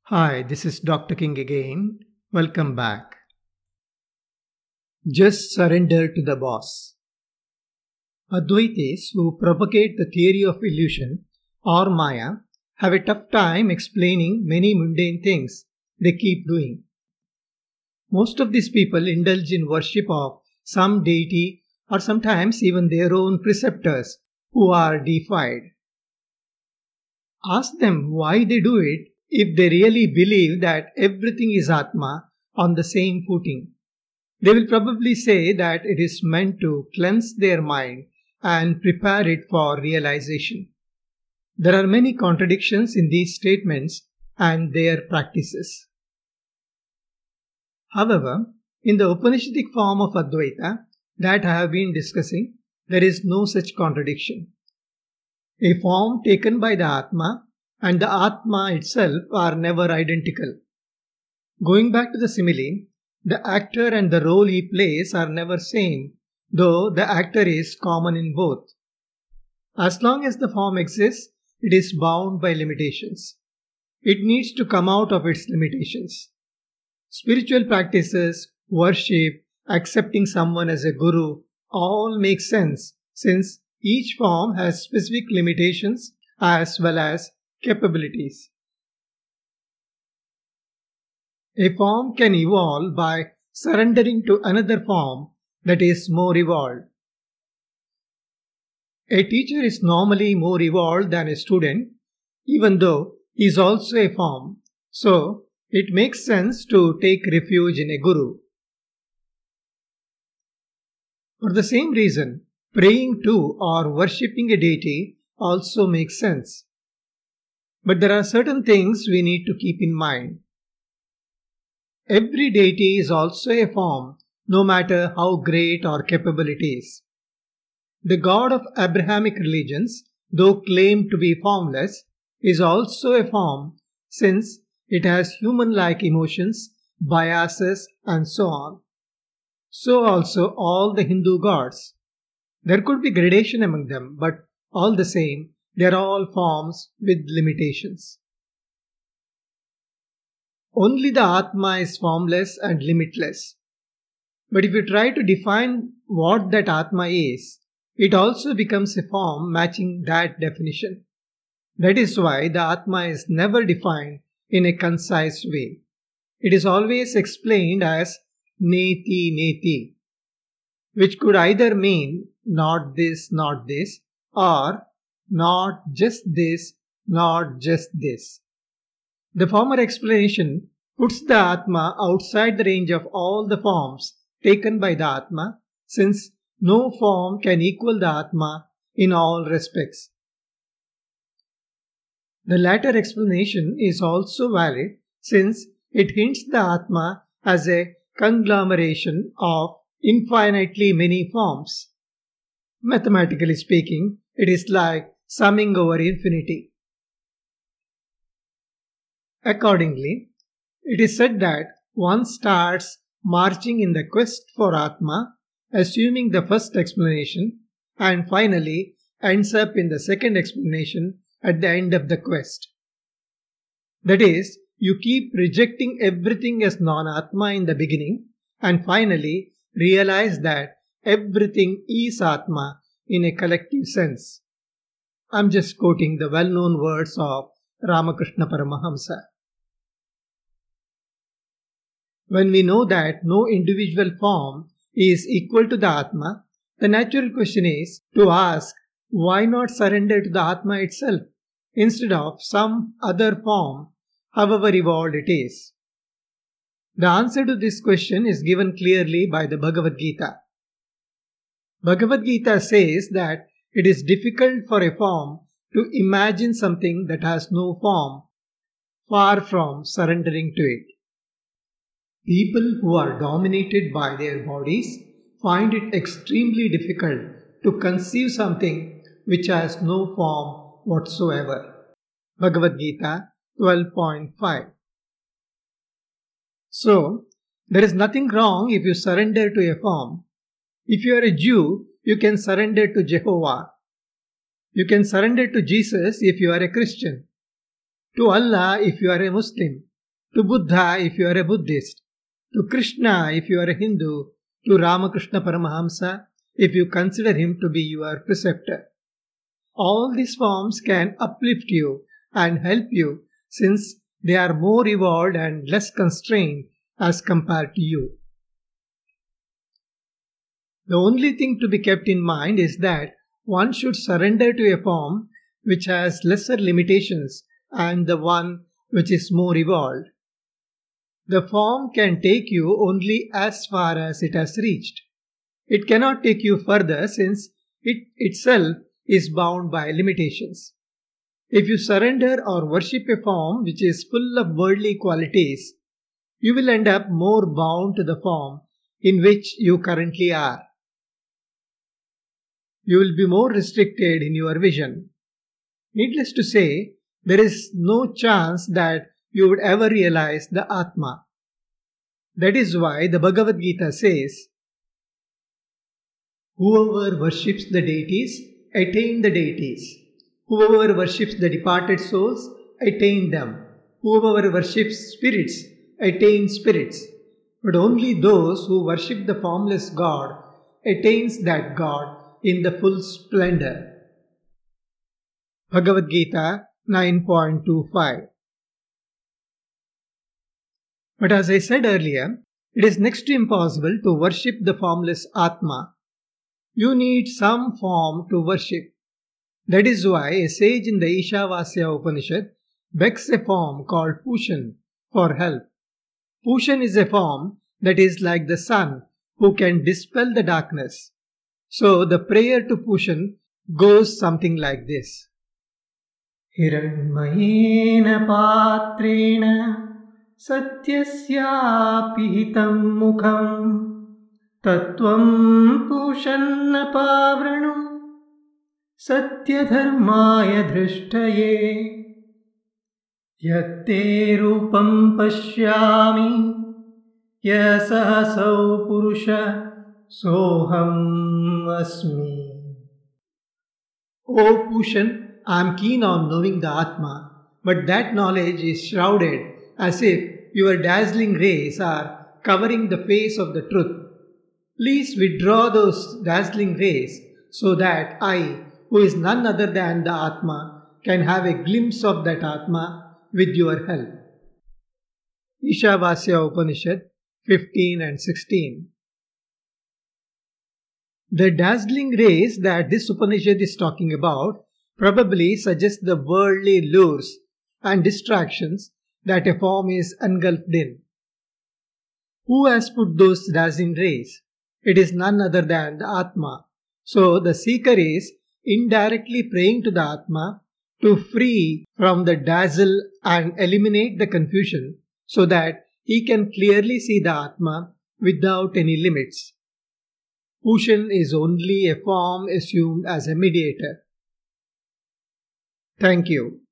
Hi, this is Dr. King again. Welcome back. Just surrender to the boss. Advaitis who propagate the theory of illusion or Maya have a tough time explaining many mundane things they keep doing. Most of these people indulge in worship of some deity or sometimes even their own preceptors who are deified. Ask them why they do it if they really believe that everything is Atma on the same footing. They will probably say that it is meant to cleanse their mind and prepare it for realization. There are many contradictions in these statements and their practices. However, in the Upanishadic form of Advaita that I have been discussing, there is no such contradiction. A form taken by the Atma and the Atma itself are never identical. Going back to the simile, the actor and the role he plays are never same, though the actor is common in both. As long as the form exists, it is bound by limitations. It needs to come out of its limitations. Spiritual practices, worship, accepting someone as a guru all make sense since each form has specific limitations as well as capabilities. A form can evolve by surrendering to another form that is more evolved. A teacher is normally more evolved than a student, even though he is also a form, so it makes sense to take refuge in a guru. For the same reason, praying to or worshipping a deity also makes sense. But there are certain things we need to keep in mind. Every deity is also a form, no matter how great or capable it is. The God of Abrahamic religions, though claimed to be formless, is also a form since it has human-like emotions, biases, and so on. So also all the Hindu gods. There could be gradation among them, but all the same, they are all forms with limitations. Only the Atma is formless and limitless. But if you try to define what that Atma is, it also becomes a form matching that definition. That is why the Atma is never defined in a concise way. It is always explained as neti neti, which could either mean not this, or not just this, not just this. The former explanation puts the Atma outside the range of all the forms taken by the Atma, since no form can equal the Atma in all respects. The latter explanation is also valid since it hints the Atma as a conglomeration of infinitely many forms. Mathematically speaking, it is like summing over infinity. Accordingly, it is said that one starts marching in the quest for Atma, assuming the first explanation, and finally ends up in the second explanation at the end of the quest. That is, you keep rejecting everything as non-Atma in the beginning, and finally realize that everything is Atma in a collective sense. I'm just quoting the well-known words of Ramakrishna Paramahamsa. When we know that no individual form is equal to the Atma, the natural question is to ask why not surrender to the Atma itself instead of some other form, however evolved it is. The answer to this question is given clearly by the Bhagavad Gita. Bhagavad Gita says that it is difficult for a form to imagine something that has no form, far from surrendering to it. People who are dominated by their bodies find it extremely difficult to conceive something which has no form whatsoever. Bhagavad Gita 12.5. So, there is nothing wrong if you surrender to a form. If you are a Jew, you can surrender to Jehovah. You can surrender to Jesus if you are a Christian, to Allah if you are a Muslim, to Buddha if you are a Buddhist, to Krishna if you are a Hindu, to Ramakrishna Paramahamsa if you consider him to be your preceptor. All these forms can uplift you and help you since they are more evolved and less constrained as compared to you. The only thing to be kept in mind is that one should surrender to a form which has lesser limitations and the one which is more evolved. The form can take you only as far as it has reached. It cannot take you further since it itself is bound by limitations. If you surrender or worship a form which is full of worldly qualities, you will end up more bound to the form in which you currently are. You will be more restricted in your vision. Needless to say, there is no chance that you would ever realize the Atma. That is why the Bhagavad Gita says, "Whoever worships the deities, attain the deities. Whoever worships the departed souls, attain them. Whoever worships spirits, attain spirits. But only those who worship the formless God attains that God in the full splendor." Bhagavad Gita 9.25. But as I said earlier, it is next to impossible to worship the formless Atma. You need some form to worship. That is why a sage in the Ishavasya Upanishad begs a form called Pushan for help. Pushan is a form that is like the sun who can dispel the darkness. So the prayer to Pushan goes something like this. Hiranmayena patrena satyasyapi hitam mukham tattvam pushanna pavranu satyadharmaya drishtaye yatte rupam pashyami yasasau purusha soham asmi. O Pushan, I am keen on knowing the Atma, but that knowledge is shrouded as if your dazzling rays are covering the face of the truth. Please withdraw those dazzling rays so that I, who is none other than the Atma, can have a glimpse of that Atma with your help. Ishavasya Upanishad 15 and 16. The dazzling rays that this Upanishad is talking about probably suggest the worldly lures and distractions that a form is engulfed in. Who has put those dazzling rays? It is none other than the Atma. So the seeker is indirectly praying to the Atma to free from the dazzle and eliminate the confusion so that he can clearly see the Atma without any limits. Pushan is only a form assumed as a mediator. Thank you.